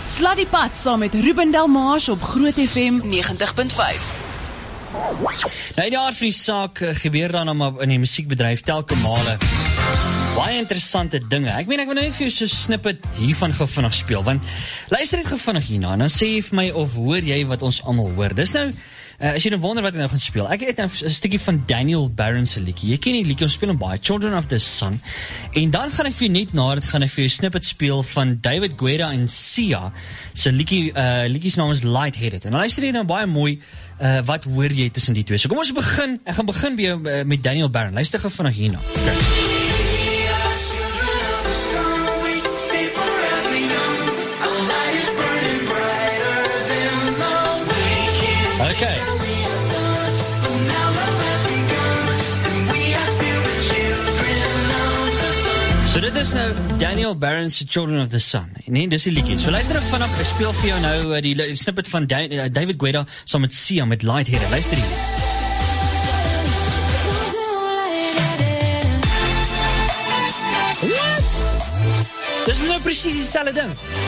Slat die pad saam met Ruben Delmars op Groot FM 90.5. Nou, die aard van die saak gebeur dan maar in die musiekbedryf telke male baie interessante dinge. Ek wil net vir jou so snippet hiervan gou vinnig speel, want luister net gou vinnig hierna, en dan sê jy vir my of hoor jy wat ons almal hoor. Dis nou, as jy nou wonder wat ek nou gaan speel, ek het nou 'n stukkie van Daniel Barron se liedjie. Jy ken die liedjie, ons speel hom baie, Children of the Sun, en dan gaan ek vir jou net na dit gaan ek vir jou snippet speel van David Guetta en Sia se liedjie se naam is Lightheaded. En dan luister jy nou baie mooi wat hoor jy tussen die twee. So kom ons begin, ek gaan begin weer met Daniel Barron. Luister gou vinnig hierna. Okay. Okay. So dit is nou Daniel Barron's Children of the Sun. Nee, dis die liedjie. So luister ek vanaf, ek speel vir jou nou die snippet van David Guetta saam met Sia met Lightheaded. Luister hier. What? Dis nou presies dieselfde ding.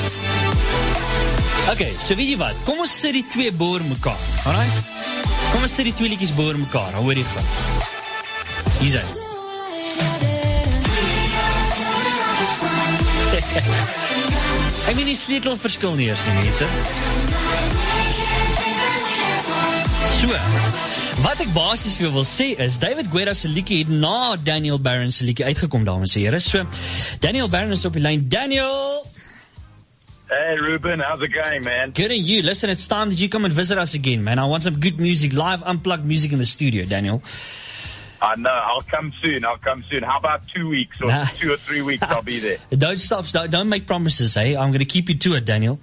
Okay, so weet jy wat, kom ons sit die twee boor mekaar, alright? Kom ons sit die twee liedjies boor mekaar, dan hoor jy gaan. Hier is hy. Ek meen die sleutel verskil nie eers nie, mense. So, wat ek basies vir jou wil sê is, David Guetta se liedjie het na Daniel Barron se liedjie uitgekom, dames en here. So, Daniel Barron is op die lyn. Daniel! Hey Ruben, how's it going, man? Good and you. Listen, it's time that you come and visit us again, man. I want some good music, live, unplugged music in the studio, Daniel. I know, I'll come soon. How about 2 weeks or 2 or 3 weeks? I'll be there. Don't stop, don't make promises, hey? I'm going to keep you to it, Daniel.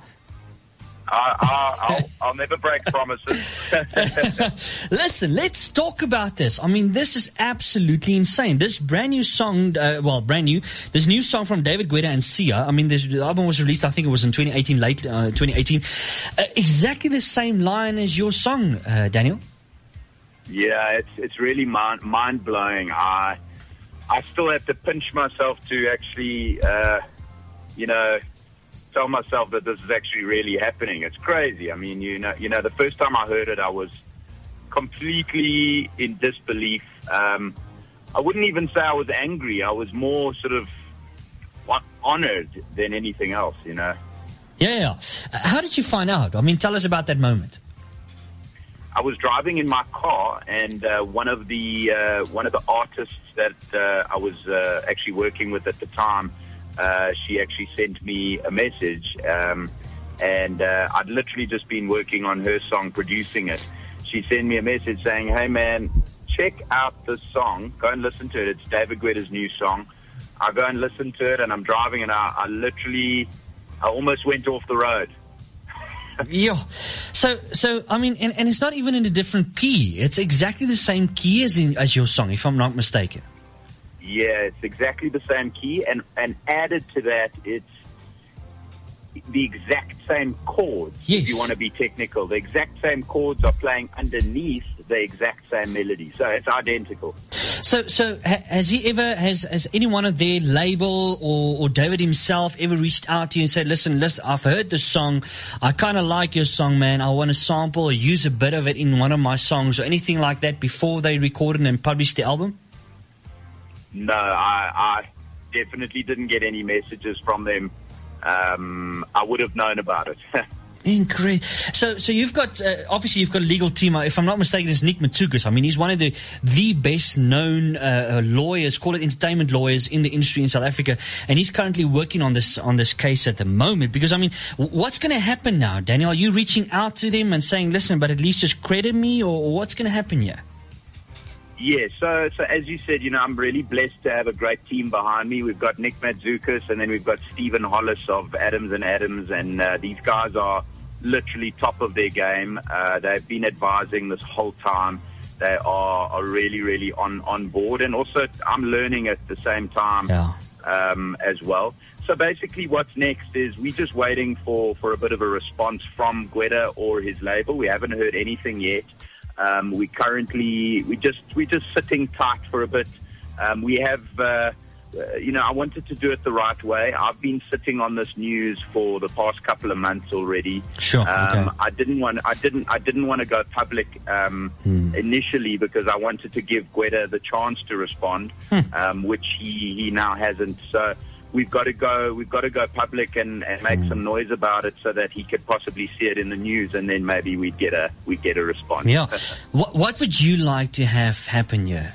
I'll never break promises. Listen, let's talk about this. I mean, this is absolutely insane. This brand new song, this new song from David Guetta and Sia. I mean, the album was released, I think it was in 2018, late 2018. Exactly the same line as your song, Daniel. Yeah, it's really mind-blowing. I still have to pinch myself to actually, tell myself that this is actually really happening. It's crazy. I mean, you know, the first time I heard it, I was completely in disbelief. I wouldn't even say I was angry. I was more sort of honored than anything else, you know. Yeah. How did you find out? I mean, tell us about that moment. I was driving in my car, and one of the artists that I was actually working with at the time, she actually sent me a message, and I'd literally just been working on her song, producing it. She sent me a message saying, hey man, check out this song, go and listen to it. It's David Guetta's new song. I go and listen to it, and I'm driving, and I almost went off the road. Yeah. So I mean, and it's not even in a different key. It's exactly the same key as your song, if I'm not mistaken. Yeah, it's exactly the same key, and added to that, it's the exact same chords. Yes. If you want to be technical, the exact same chords are playing underneath the exact same melody, so it's identical. So has anyone of their label or David himself ever reached out to you and said, listen, I've heard this song, I kind of like your song, man, I want to sample or use a bit of it in one of my songs, or anything like that before they recorded and published the album? No, I definitely didn't get any messages from them. I would have known about it. Incredible. So you've got, obviously you've got a legal team. If I'm not mistaken, it's Nick Matsoukas. I mean, he's one of the best known lawyers, call it entertainment lawyers in the industry in South Africa. And he's currently working on this case at the moment. Because, I mean, what's going to happen now, Daniel? Are you reaching out to them and saying, listen, but at least just credit me, or what's going to happen here? Yeah, so as you said, you know, I'm really blessed to have a great team behind me. We've got Nick Matsoukas, and then we've got Stephen Hollis of Adams and Adams, and these guys are literally top of their game. They've been advising this whole time. They are really, really on board, and also I'm learning at the same time as well. So basically what's next is we're just waiting for a bit of a response from Guetta or his label. We haven't heard anything yet. We're just sitting tight for a bit. We have I wanted to do it the right way. I've been sitting on this news for the past couple of months already. Sure. Okay. I didn't want to go public initially because I wanted to give Gweda the chance to respond, which he now hasn't. So we've got to go public and make some noise about it so that he could possibly see it in the news, and then maybe we'd get a response. Yeah. What would you like to have happen here?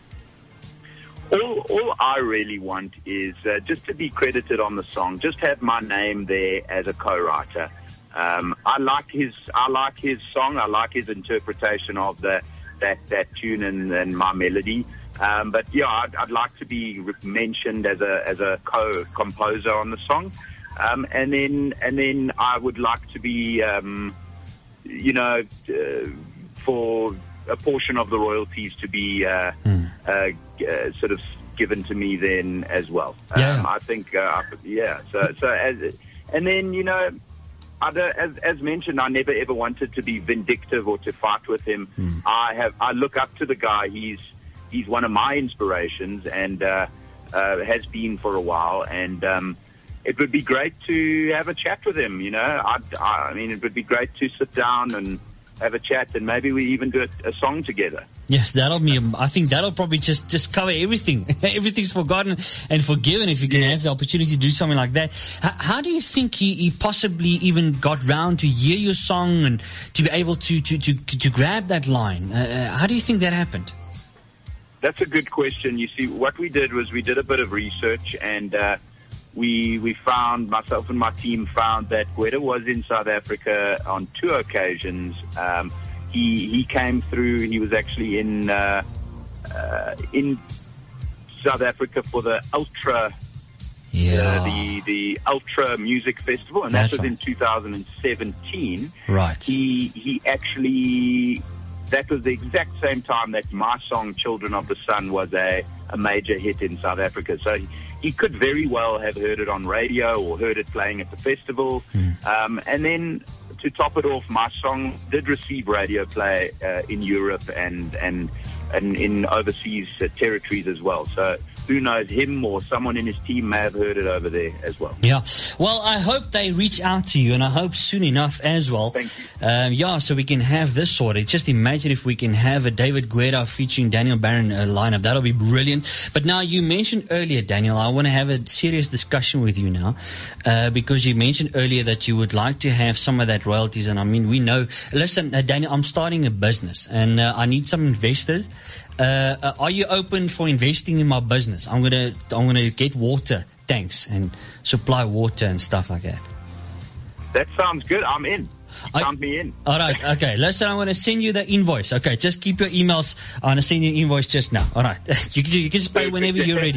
All I really want is just to be credited on the song, just have my name there as a co-writer. I like his song. I like his interpretation of that tune and my melody. But yeah, I'd like to be mentioned as a co-composer on the song. And then I would like to be, for a portion of the royalties to be sort of given to me then as well. I think, and then, as mentioned, I never ever wanted to be vindictive or to fight with him. I look up to the guy. He's one of my inspirations and has been for a while. And it would be great to have a chat with him. I mean, it would be great to sit down and have a chat, and maybe we even do a song together. Yes, I think that'll probably just cover everything. Everything's forgotten and forgiven if you can have the opportunity to do something like that. How do you think he possibly even got round to hear your song and to be able to grab that line? How do you think that happened? That's a good question. You see, what we did was we did a bit of research, and we found, myself and my team found that Gweda was in South Africa on 2 occasions. He came through. He was actually in South Africa for the Ultra, the Ultra Music Festival, and that was in 2017. Right. He actually, that was the exact same time that my song "Children of the Sun" was a major hit in South Africa. So he could very well have heard it on radio or heard it playing at the festival, and then, to top it off, my song did receive radio play in Europe and in overseas territories as well. So who knows, him or someone in his team may have heard it over there as well. Yeah. Well, I hope they reach out to you, and I hope soon enough as well. Thank you. So we can have this sorted. Just imagine if we can have a David Gweda featuring Daniel Barron lineup. That'll be brilliant. But now, you mentioned earlier, Daniel, I want to have a serious discussion with you now, because you mentioned earlier that you would like to have some of that royalties. And I mean, we know, listen, Daniel, I'm starting a business and I need some investors. Are you open for investing in my business? I'm gonna get water tanks and supply water and stuff like that. That sounds good. I'm in. Count me in. All right. Okay. Listen, I'm going to send you the invoice. Okay. Just keep your emails. I'm going to send you an invoice just now. All right. You can just pay whenever you're ready.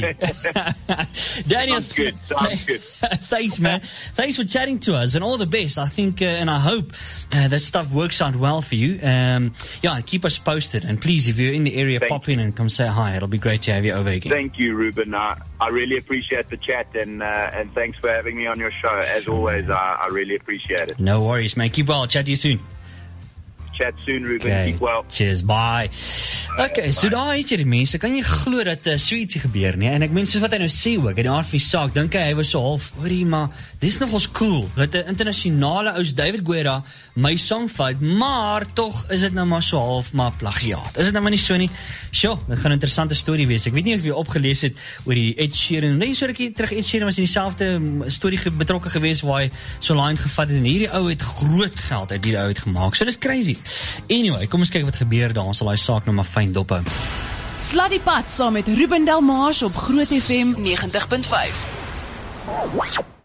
Daniel, Sounds good. Thanks, man. Thanks for chatting to us, and all the best. I think, and I hope that stuff works out well for you. Keep us posted. And please, if you're in the area, pop in and come say hi. It'll be great to have you over again. Thank you, Ruben. I really appreciate the chat, and thanks for having me on your show. As always, I really appreciate it. No worries, man. Keep well. Chat to you soon. Chat soon, Ruben. Okay. Keep well. Cheers. Bye. Okay, so daar het jy die mense, kan jy glo dat so ietsie gebeur nie? En ek meen, soos wat hy nou sê ook, in die aard van die saak, dink hy was so half, hoorie, maar dis nogals cool, dat 'n internasionale ous David Gweda my song vat, maar tog is dit nou maar so half maar plagiaat. Is dit nou maar nie so nie? Sjoe, dit gaan 'n interessante storie wees. Ek weet nie of jy opgelees het oor die Ed Sheeran, nee, so rukkie terug Ed Sheeran was in dieselfde storie betrokke gewees waar hy so line gevat het, en hierdie ou het groot geld uit hierdie ou uitgemaak. So dis crazy. Anyway, kom ons kyk wat gebeur daar, ons sal daai saak nou maar fyn dop hou. Slat die pad saam met Ruben Delmars op Groot FM 90.5.